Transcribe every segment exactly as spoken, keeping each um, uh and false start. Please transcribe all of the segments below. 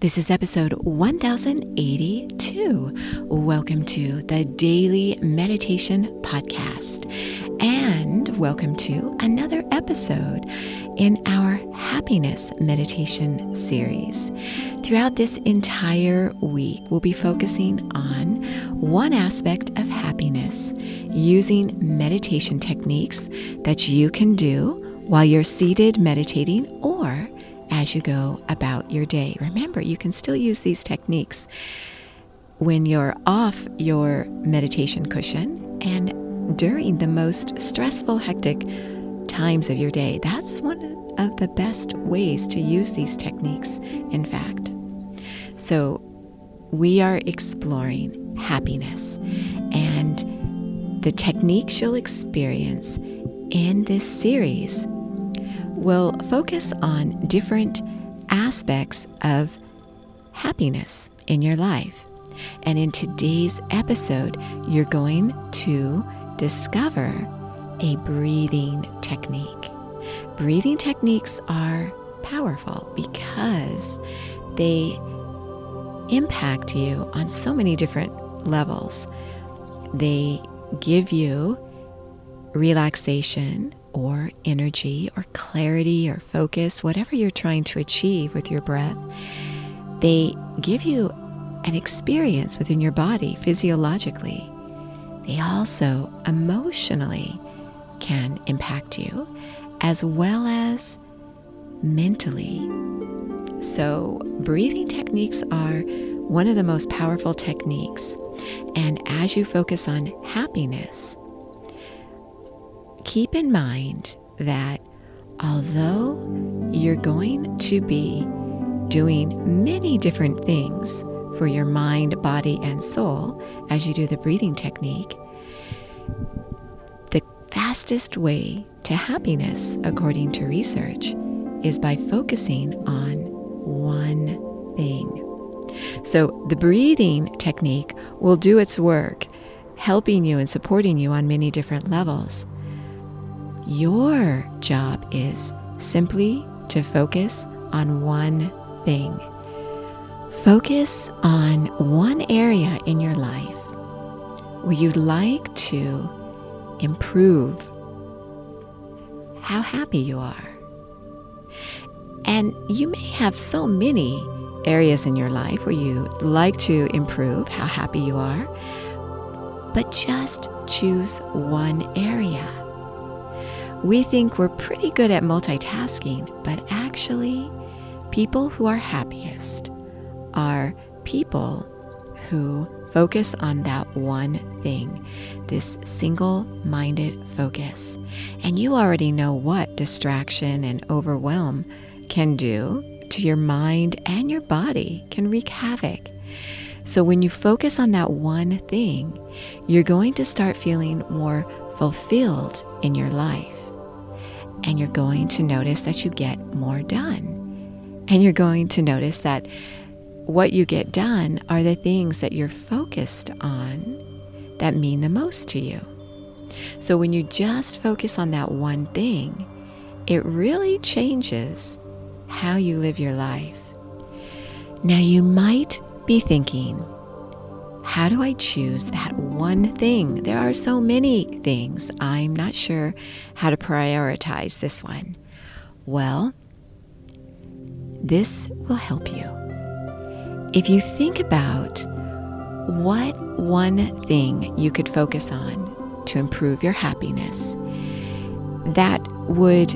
This is episode one thousand eighty-two. Welcome to the Daily Meditation Podcast, and welcome to another episode in our Happiness Meditation series. Throughout this entire week, we'll be focusing on one aspect of happiness using meditation techniques that you can do while you're seated meditating or as you go about your day. Remember, you can still use these techniques when you're off your meditation cushion and during the most stressful, hectic times of your day. That's one of the best ways to use these techniques, in fact. So we are exploring happiness, and the techniques you'll experience in this series will focus on different aspects of happiness in your life. And in today's episode, you're going to discover a breathing technique. Breathing techniques are powerful because they impact you on so many different levels. They give you relaxation or energy or clarity or focus, whatever you're trying to achieve with your breath. They give you an experience within your body physiologically. They also emotionally can impact you as well as mentally. So breathing techniques are one of the most powerful techniques. And as you focus on happiness, keep in mind that although you're going to be doing many different things for your mind, body, and soul as you do the breathing technique, the fastest way to happiness, according to research, is by focusing on one thing. So the breathing technique will do its work, helping you and supporting you on many different levels. Your job is simply to focus on one thing. Focus on one area in your life where you'd like to improve how happy you are. And you may have so many areas in your life where you like to improve how happy you are, but just choose one area. We think we're pretty good at multitasking, but actually, people who are happiest are people who focus on that one thing, this single-minded focus. And you already know what distraction and overwhelm can do to your mind and your body, can wreak havoc. So when you focus on that one thing, you're going to start feeling more fulfilled in your life. And you're going to notice that you get more done. And you're going to notice that what you get done are the things that you're focused on that mean the most to you. So when you just focus on that one thing, it really changes how you live your life. Now you might be thinking, how do I choose that one thing? There are so many things. I'm not sure how to prioritize this one. Well, this will help you. If you think about what one thing you could focus on to improve your happiness that would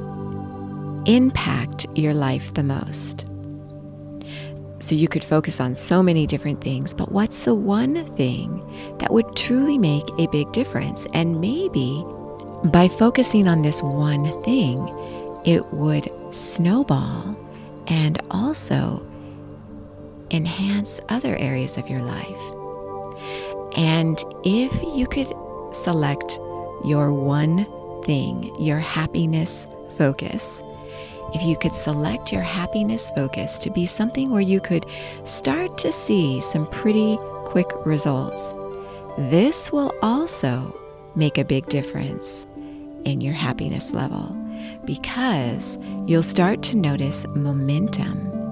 impact your life the most. So you could focus on so many different things, but what's the one thing that would truly make a big difference? And maybe by focusing on this one thing, it would snowball and also enhance other areas of your life. And if you could select your one thing, your happiness focus, if you could select your happiness focus to be something where you could start to see some pretty quick results, this will also make a big difference in your happiness level, because you'll start to notice momentum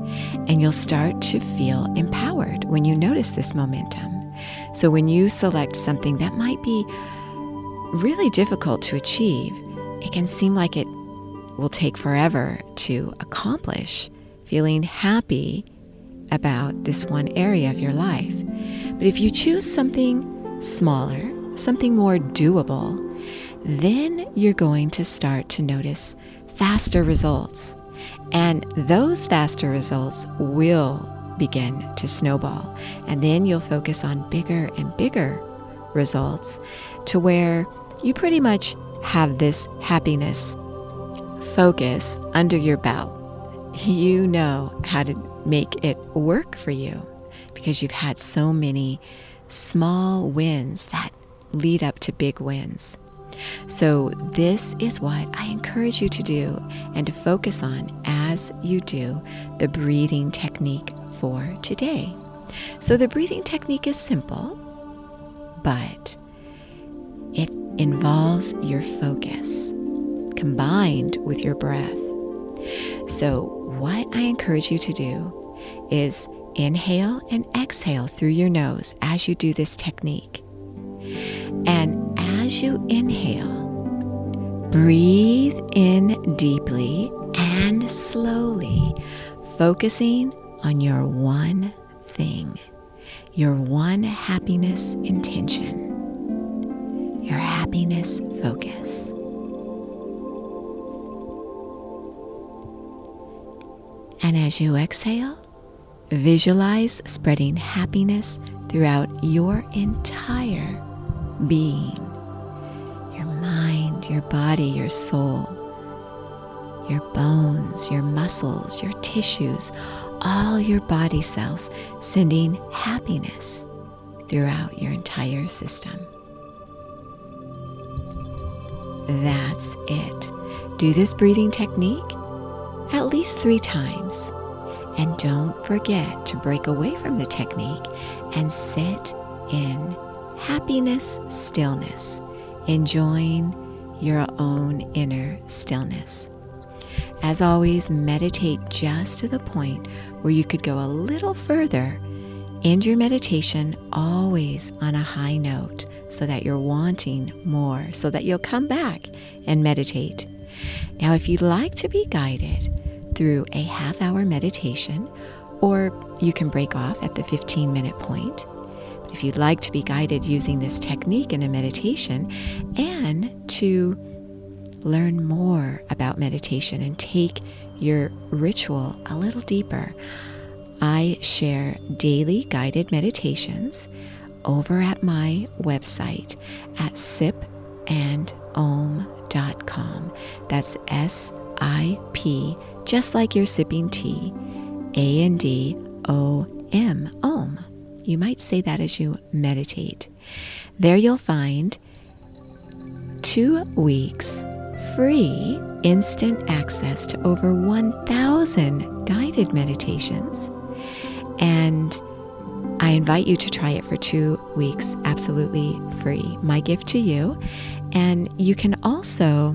And you'll start to feel empowered when you notice this momentum. So when you select something that might be really difficult to achieve, it can seem like it will take forever to accomplish, feeling happy about this one area of your life. But if you choose something smaller, something more doable, then you're going to start to notice faster results. And those faster results will begin to snowball. And then you'll focus on bigger and bigger results to where you pretty much have this happiness focus under your belt. You know how to make it work for you because you've had so many small wins that lead up to big wins. So this is what I encourage you to do and to focus on as you do the breathing technique for today. So the breathing technique is simple, but it involves your focus combined with your breath. So what I encourage you to do is inhale and exhale through your nose as you do this technique. And as you inhale, breathe in deeply and slowly, focusing on your one thing, your one happiness intention, your happiness focus. And as you exhale, visualize spreading happiness throughout your entire being, your mind, your body, your soul, your bones, your muscles, your tissues, all your body cells, sending happiness throughout your entire system. That's it. Do this breathing technique at least three times. And don't forget to break away from the technique and sit in happiness stillness, enjoying your own inner stillness. As always, meditate just to the point where you could go a little further. End your meditation always on a high note so that you're wanting more, so that you'll come back and meditate. Now, if you'd like to be guided through a half-hour meditation, or you can break off at the fifteen-minute point. But if you'd like to be guided using this technique in a meditation and to learn more about meditation and take your ritual a little deeper, I share daily guided meditations over at my website at sip and om dot com. That's S I P, just like you're sipping tea, A N D O M, Om. You might say that as you meditate. There you'll find two weeks free instant access to over one thousand guided meditations. And I invite you to try it for two weeks absolutely free. My gift to you. And you can also,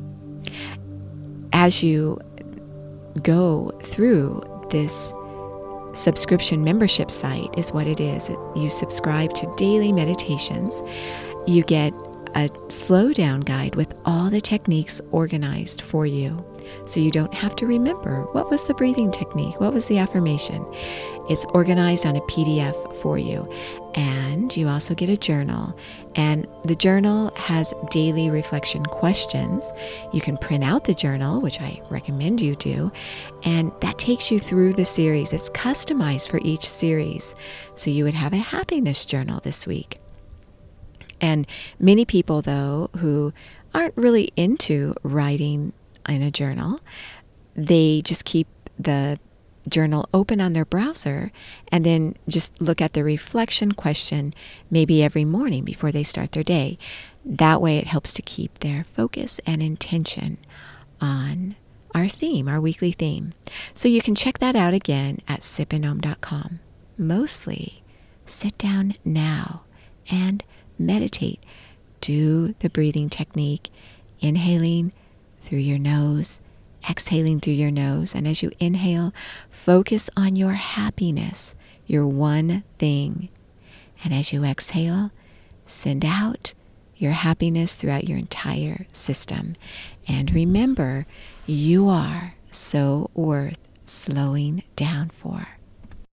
as you go through this subscription membership site, is what it is. You subscribe to daily meditations. You get a slow down guide with all the techniques organized for you. So you don't have to remember what was the breathing technique, what was the affirmation. It's organized on a P D F for you. And you also get a journal. And the journal has daily reflection questions. You can print out the journal, which I recommend you do. And that takes you through the series. It's customized for each series. So you would have a happiness journal this week. And many people, though, who aren't really into writing in a journal, they just keep the journal open on their browser and then just look at the reflection question maybe every morning before they start their day. That way it helps to keep their focus and intention on our theme, our weekly theme. So you can check that out again at sip and om dot com. Mostly, sit down now and meditate. Do the breathing technique, inhaling through your nose exhaling through your nose. And as you inhale, focus on your happiness, your one thing. And as you exhale, send out your happiness throughout your entire system. And remember, you are so worth slowing down for.